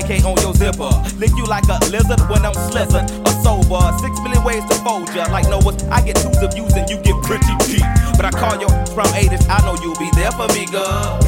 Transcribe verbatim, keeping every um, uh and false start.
A K on your zipper. Lick you like a lizard when I'm slizzard or sober. Six million ways to fold ya. Like Noah's, I get twos of views and you get pretty deep. But I call you from eighties, I know you'll be there for me, girl.